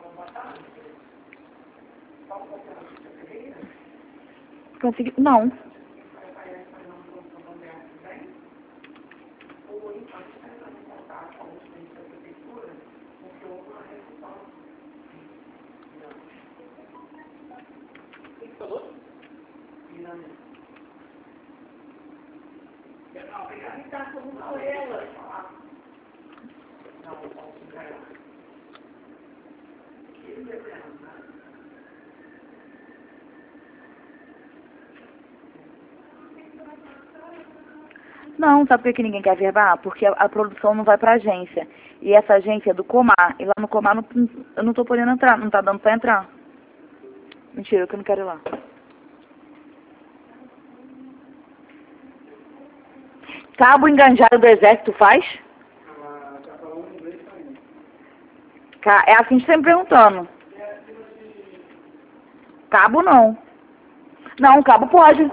Consegui... Não. Não, sabe por que ninguém quer verbar? Porque a produção não vai pra agência. E essa agência é do Comar. E lá no Comar eu não tô podendo entrar, não tá dando pra entrar. Mentira, que eu não quero ir lá. Cabo enganjado do exército faz? É assim que você me perguntando. Cabo não. Não, cabo pode.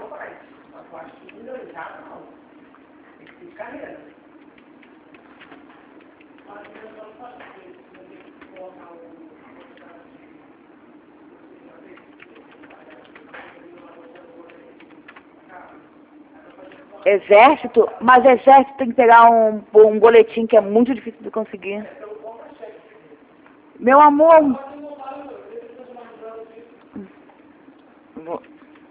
Exército? Mas exército tem que pegar um boletim que é muito difícil de conseguir. Meu amor. Vou.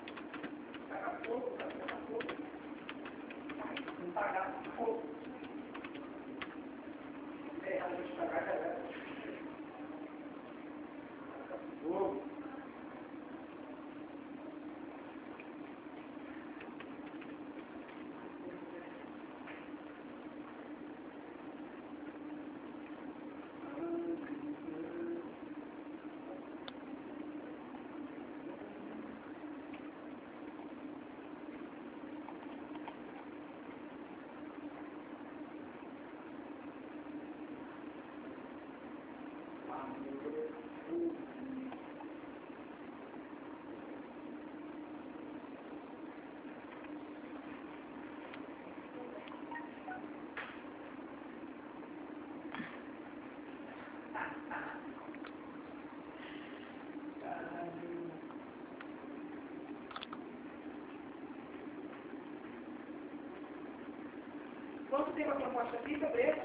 Quanto tempo a proposta fica, Breno?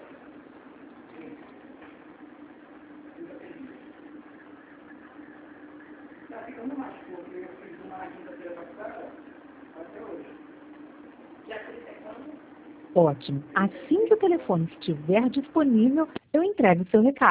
Está ficando mais pouco. Eu fiz uma na quinta-feira passada, até hoje. Já fiz quando? Ótimo. Assim que o telefone estiver disponível, eu entrego o seu recado.